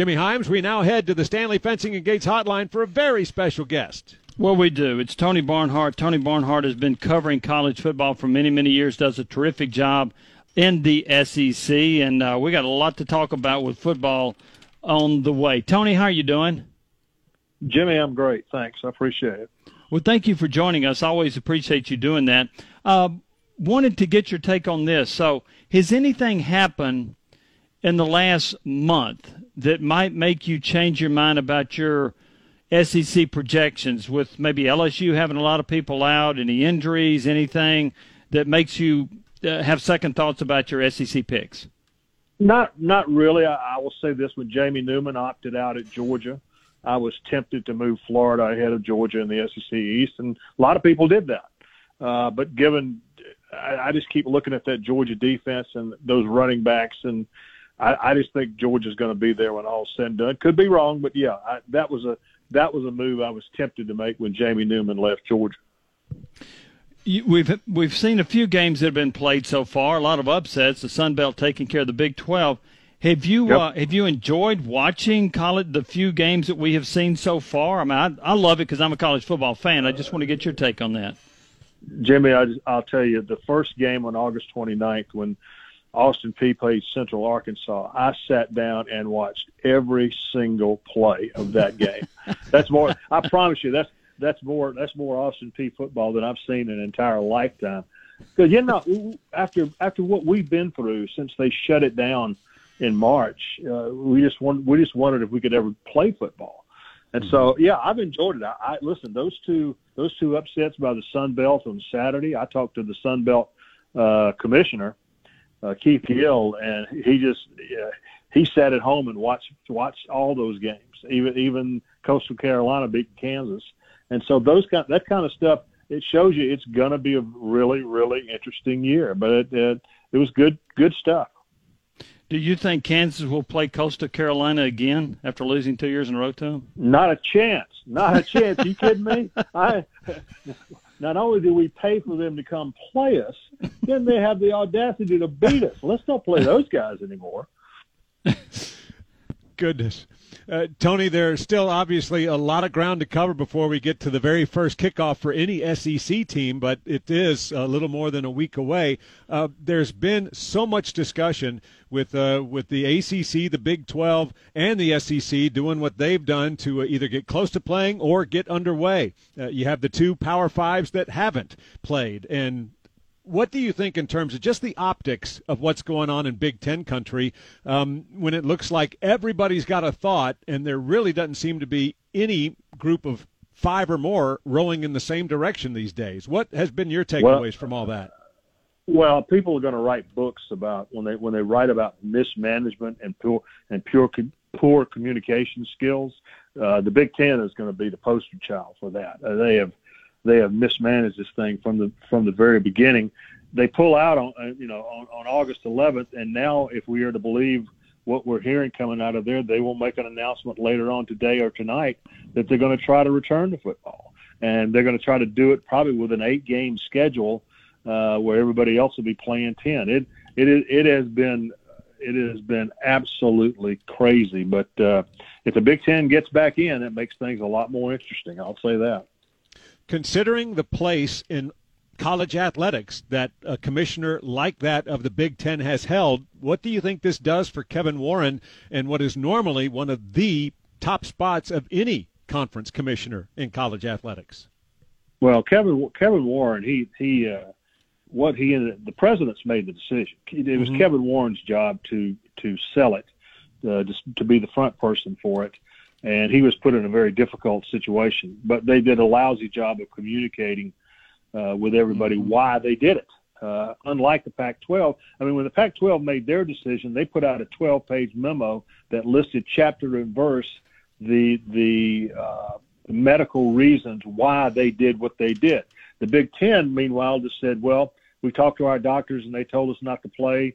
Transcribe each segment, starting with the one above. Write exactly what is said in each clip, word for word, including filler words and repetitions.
Jimmy Himes, we now head to the Stanley Fencing and Gates hotline for a very special guest. Well, we do. It's Tony Barnhart. Tony Barnhart has been covering college football for many, many years, does a terrific job in the S E C, and uh, we got a lot to talk about with football on the way. Tony, how are you doing? Jimmy, I'm great. Thanks. I appreciate it. Well, thank you for joining us. I always appreciate you doing that. Uh, wanted to get your take on this. So has anything happened in the last month that might make you change your mind about your S E C projections, with maybe L S U having a lot of people out, any injuries, anything that makes you uh, have second thoughts about your S E C picks? Not not really. I, I will say this: when Jamie Newman opted out at Georgia, I was tempted to move Florida ahead of Georgia in the S E C East, and a lot of people did that. Uh, but given, I, I just keep looking at that Georgia defense and those running backs, and I, I just think Georgia's going to be there when all's said and done. Could be wrong, but yeah, I, that was a that was a move I was tempted to make when Jamie Newman left Georgia. You, we've we've seen a few games that have been played so far. A lot of upsets. The Sun Belt taking care of the Big twelve. Have you Yep. uh, have you enjoyed watching college, the few games that we have seen so far? I mean, I, I love it because I'm a college football fan. I just want to get your take on that. Jimmy, I, I'll tell you, the first game on August twenty-ninth when Austin Peay played Central Arkansas, I sat down and watched every single play of that game. That's more. I promise you, that's that's more that's more Austin Peay football than I've seen in an entire lifetime. Because you know, after after what we've been through since they shut it down in March, uh, we just want, we just wondered if we could ever play football. And so, yeah, I've enjoyed it. I, I listen, those two those two upsets by the Sun Belt on Saturday. I talked to the Sun Belt uh, commissioner, uh, Keith Gill, and he just uh, he sat at home and watched watched all those games. Even even Coastal Carolina beat Kansas, and so those kind that kind of stuff, it shows you it's going to be a really really interesting year. But it it, it was good good stuff. Do you think Kansas will play Coastal Carolina again after losing two years in a row to them? Not a chance. Not a chance. Are you kidding me? I, not only do we pay for them to come play us, then they have the audacity to beat us. Let's not play those guys anymore. Goodness. Uh, Tony, there's still obviously a lot of ground to cover before we get to the very first kickoff for any S E C team, but it is a little more than a week away. Uh, there's been so much discussion with uh, with the A C C, the Big twelve, and the S E C doing what they've done to uh, either get close to playing or get underway. Uh, you have the two Power Fives that haven't played, and what do you think in terms of just the optics of what's going on in Big Ten country um, when it looks like everybody's got a thought and there really doesn't seem to be any group of five or more rowing in the same direction these days? What has been your takeaways well, from all that? Well, people are going to write books about when they when they write about mismanagement and pure and pure poor communication skills. Uh, the Big Ten is going to be the poster child for that. Uh, they have. They have mismanaged this thing from the from the very beginning. They pull out on you know on, on August eleventh, and now if we are to believe what we're hearing coming out of there, they will make an announcement later on today or tonight that they're going to try to return to football, and they're going to try to do it probably with an eight-game schedule uh, where everybody else will be playing ten. It it is it has been it has been absolutely crazy, but uh, if the Big Ten gets back in, it makes things a lot more interesting. I'll say that. Considering the place in college athletics that a commissioner like that of the Big Ten has held, what do you think this does for Kevin Warren and what is normally one of the top spots of any conference commissioner in college athletics? Well, Kevin Kevin Warren, he he, uh, what he ended, the president's made the decision. It was mm-hmm. Kevin Warren's job to to sell it, uh, just to be the front person for it. And he was put in a very difficult situation. But they did a lousy job of communicating uh, with everybody mm-hmm. why they did it. Uh, unlike the Pac twelve, I mean, when the Pac twelve made their decision, they put out a twelve-page memo that listed chapter and verse the the uh, medical reasons why they did what they did. The Big Ten, meanwhile, just said, well, we talked to our doctors and they told us not to play,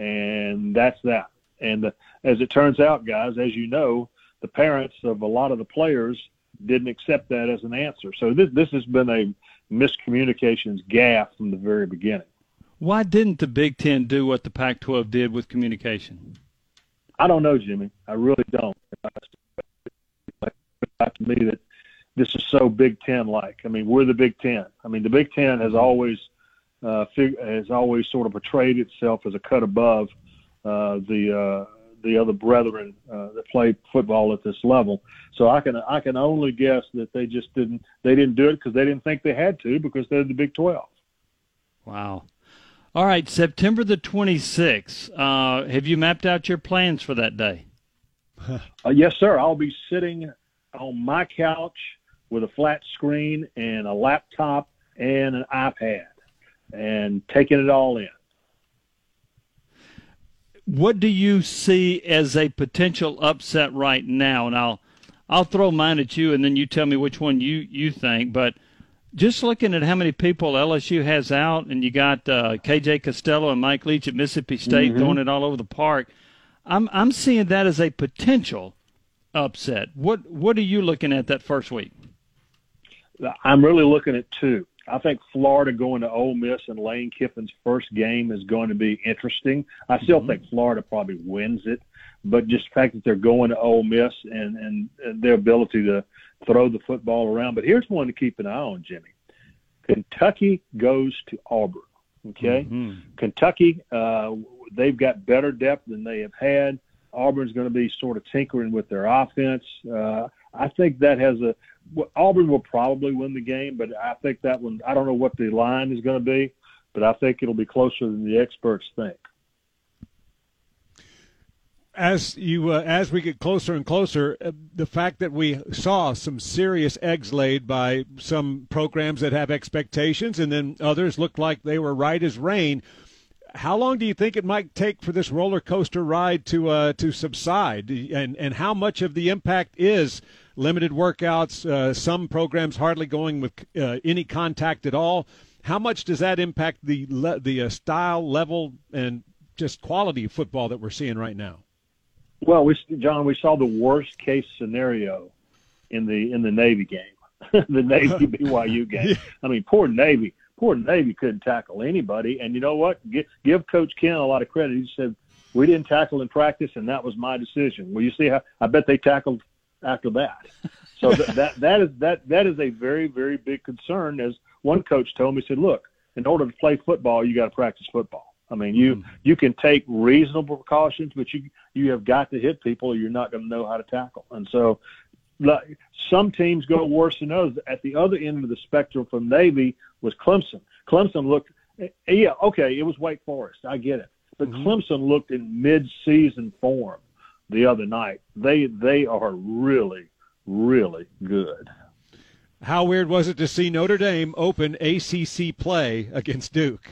and that's that. And uh, as it turns out, guys, as you know, the parents of a lot of the players didn't accept that as an answer. So this this has been a miscommunications gaffe from the very beginning. Why didn't the Big Ten do what the Pac twelve did with communication? I don't know, Jimmy. I really don't. To me, that this is so Big Ten-like. I mean, we're the Big Ten. I mean, the Big Ten has always uh, fig- has always sort of portrayed itself as a cut above uh, the uh, the other brethren uh, that play football at this level. So I can I can only guess that they just didn't they didn't do it because they didn't think they had to because they're the Big twelve. Wow. All right, September the twenty-sixth. Uh, have you mapped out your plans for that day? uh, yes, sir. I'll be sitting on my couch with a flat screen and a laptop and an iPad and taking it all in. What do you see as a potential upset right now? And I'll I'll throw mine at you, and then you tell me which one you, you think. But just looking at how many people L S U has out, and you got uh, K J Costello and Mike Leach at Mississippi State mm-hmm. throwing it all over the park, I'm I'm seeing that as a potential upset. What what are you looking at that first week? I'm really looking at two. I think Florida going to Ole Miss and Lane Kiffin's first game is going to be interesting. I still mm-hmm. think Florida probably wins it, but just the fact that they're going to Ole Miss and, and, and their ability to throw the football around. But here's one to keep an eye on, Jimmy. Kentucky goes to Auburn, okay? Mm-hmm. Kentucky, uh, they've got better depth than they have had. Auburn's going to be sort of tinkering with their offense. Uh, I think that has a well, – Auburn will probably win the game, but I think that one – I don't know what the line is going to be, but I think it'll be closer than the experts think. As you uh, as we get closer and closer, uh, the fact that we saw some serious eggs laid by some programs that have expectations and then others looked like they were right as rain – how long do you think it might take for this roller coaster ride to uh, to subside? And and how much of the impact is limited workouts, uh, some programs hardly going with uh, any contact at all? How much does that impact the le- the uh, style, level, and just quality of football that we're seeing right now? Well, we, John, we saw the worst case scenario in the in the Navy game, the Navy B Y U game. Yeah. I mean, poor Navy. Poor Navy couldn't tackle anybody. And you know what? Give, give Coach Ken a lot of credit. He said, we didn't tackle in practice, and that was my decision. Well, you see how I bet they tackled after that. So that, that that is that that is a very, very big concern. As one coach told me, he said, look, in order to play football, you got to practice football. I mean, you mm-hmm. you can take reasonable precautions, but you you have got to hit people or you're not going to know how to tackle. And so like, some teams go worse than others. At the other end of the spectrum from Navy was Clemson. Clemson looked, yeah, okay, it was Wake Forest. I get it. But mm-hmm. Clemson looked in mid-season form the other night. They they are really, really good. How weird was it to see Notre Dame open A C C play against Duke?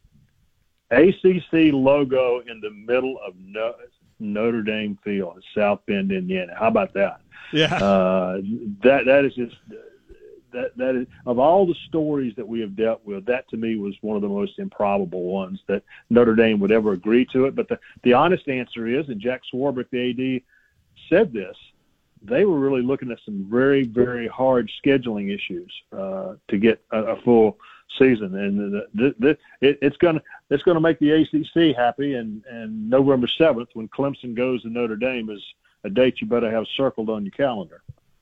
A C C logo in the middle of no, Notre Dame Field in South Bend, Indiana. How about that? Yeah. Uh, that that is just that that is of all the stories that we have dealt with. That to me was one of the most improbable ones that Notre Dame would ever agree to it. But the the honest answer is, and Jack Swarbrick, the A D, said this. They were really looking at some very, very hard scheduling issues uh, to get a, a full season, and the, the, the, it, it's going to it's going to make the A C C happy. And, and November seventh, when Clemson goes to Notre Dame, is a date you better have circled on your calendar.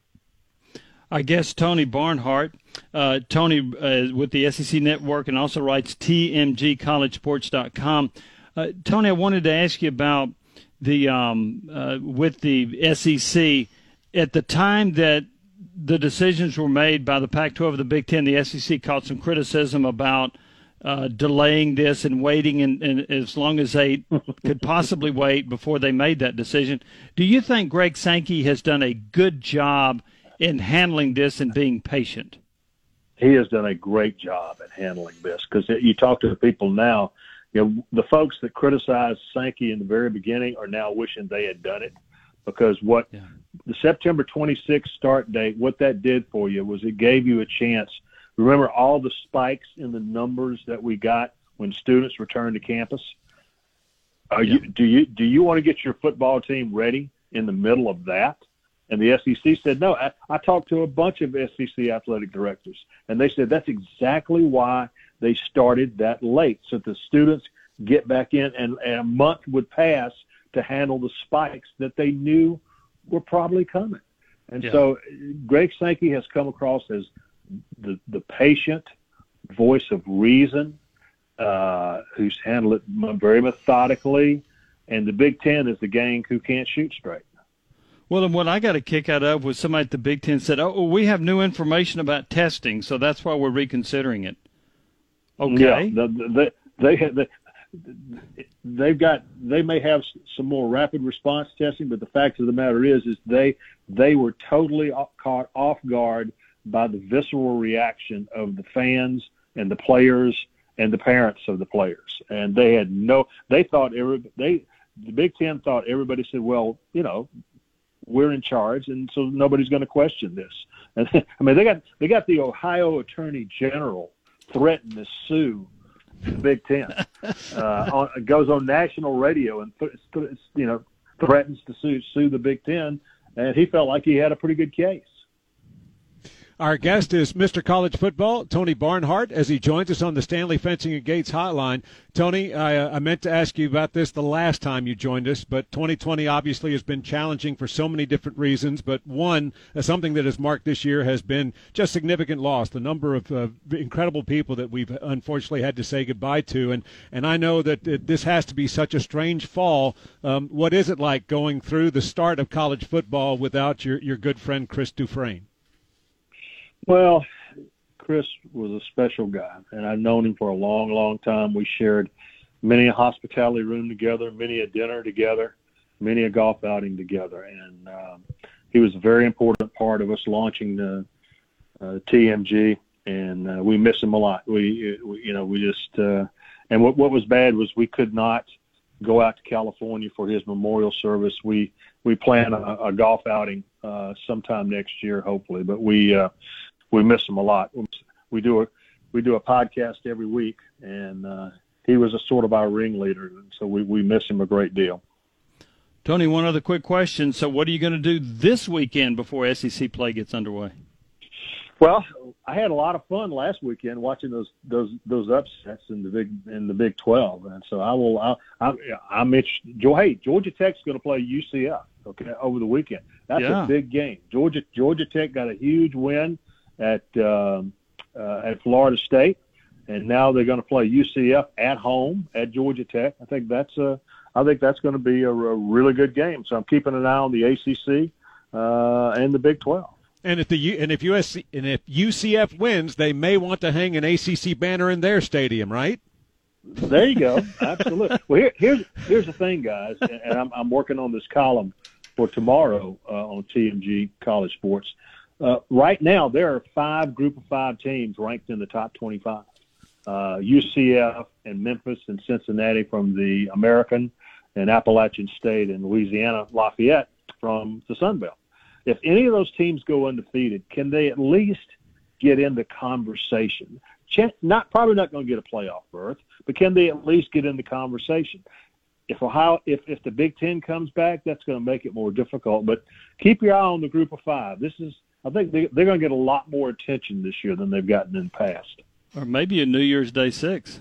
I guess Tony Barnhart, uh, Tony uh, with the S E C Network, and also writes T M G college sports dot com. Uh, Tony, I wanted to ask you about the um, uh, with the S E C. At the time that the decisions were made by the Pac twelve and the Big Ten, the S E C caught some criticism about uh, delaying this and waiting and, and as long as they could possibly wait before they made that decision. Do you think Greg Sankey has done a good job in handling this and being patient? He has done a great job at handling this, because you talk to the people now, you know, the folks that criticized Sankey in the very beginning are now wishing they had done it, because what yeah. the September twenty-sixth start date, what that did for you was it gave you a chance. Remember all the spikes in the numbers that we got when students returned to campus? Are yeah. you, do you do you want to get your football team ready in the middle of that? And the S E C said, no. I, I talked to a bunch of S E C athletic directors, and they said that's exactly why they started that late, so the students get back in, and, and a month would pass to handle the spikes that they knew were probably coming. And yeah. so Greg Sankey has come across as the, the patient voice of reason, uh, who's handled it very methodically. And the Big Ten is the gang who can't shoot straight. Well, and what I got a kick out of was somebody at the Big Ten said, oh, we have new information about testing, so that's why we're reconsidering it. Okay. Yeah, the, the, they, they, they've got, they may have some more rapid response testing, but the fact of the matter is, is they, they were totally caught off guard by the visceral reaction of the fans and the players and the parents of the players. And they had no, they thought every, they, the Big Ten thought everybody said, well, you know, we're in charge, and so nobody's going to question this. And, I mean, they got they got the Ohio Attorney General threatened to sue the Big Ten. Uh, on, goes on national radio and th- th- you know threatens to sue sue the Big Ten, and he felt like he had a pretty good case. Our guest is Mister College Football, Tony Barnhart, as he joins us on the Stanley Fencing and Gates hotline. Tony, I, uh, I meant to ask you about this the last time you joined us, but twenty twenty obviously has been challenging for so many different reasons, but one, uh, something that has marked this year has been just significant loss, the number of uh, incredible people that we've unfortunately had to say goodbye to, and, and I know that it, this has to be such a strange fall. Um, what is it like going through the start of college football without your, your good friend Chris Dufresne? Well, Chris was a special guy, and I've known him for a long, long time. We shared many a hospitality room together, many a dinner together, many a golf outing together, and um, he was a very important part of us launching the uh, T M G, and uh, we miss him a lot. We, we you know, we just uh, and what what was bad was we could not go out to California for his memorial service. We we plan a, a golf outing uh, sometime next year, hopefully, but we. Uh, We miss him a lot. We do a we do a podcast every week, and uh, he was a sort of our ringleader, and so we, we miss him a great deal. Tony, one other quick question. So what are you going to do this weekend before S E C play gets underway? Well, I had a lot of fun last weekend watching those those those upsets in the big in the Big twelve, and so I will. I, I, I'm interested. Hey, Georgia Tech's going to play U C F okay over the weekend. That's yeah. a big game. Georgia Georgia Tech got a huge win at um, uh, at Florida State, and now they're going to play U C F at home at Georgia Tech. I think that's a I think that's going to be a, a really good game. So I'm keeping an eye on the A C C uh, and the Big twelve. And if the and if U S C and if U C F wins, they may want to hang an A C C banner in their stadium, right? There you go. Absolutely. Well, here, here's here's the thing, guys, and I'm I'm working on this column for tomorrow uh, on T M G College Sports. Uh, right now, there are five Group of Five teams ranked in the top twenty-five. Uh, U C F and Memphis and Cincinnati from the American, and Appalachian State and Louisiana Lafayette from the Sun Belt. If any of those teams go undefeated, can they at least get in the conversation? Not probably not going to get a playoff berth, but can they at least get in the conversation? If Ohio, if if the Big Ten comes back, that's going to make it more difficult. But keep your eye on the Group of Five. This is. I think they, they're going to get a lot more attention this year than they've gotten in the past. Or maybe a New Year's Day six.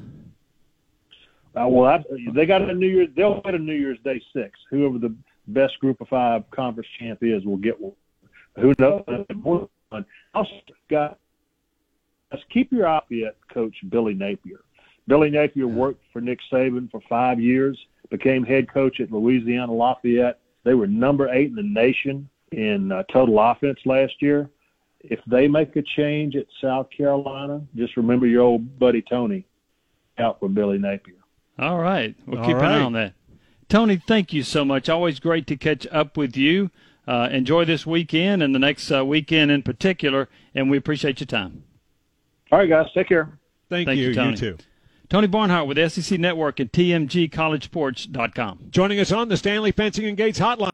Uh, well, I, they got a New Year's. They'll get a New Year's Day six. Whoever the best Group of Five conference champ is will get one. Who knows? Also, guys, keep your eye on Coach Billy Napier. Billy Napier worked for Nick Saban for five years. Became head coach at Louisiana Lafayette. They were number eight in the nation in uh, total offense last year. If they make a change at South Carolina, just remember your old buddy Tony out for Billy Napier. All right. We'll All keep right. an eye on that. Tony, thank you so much. Always great to catch up with you. Uh, enjoy this weekend and the next uh, weekend in particular, and we appreciate your time. All right, guys. Take care. Thank, Thank you. you, Tony. You too. Tony Barnhart with S E C Network and T M G College Sports dot com. Joining us on the Stanley Fencing and Gates hotline.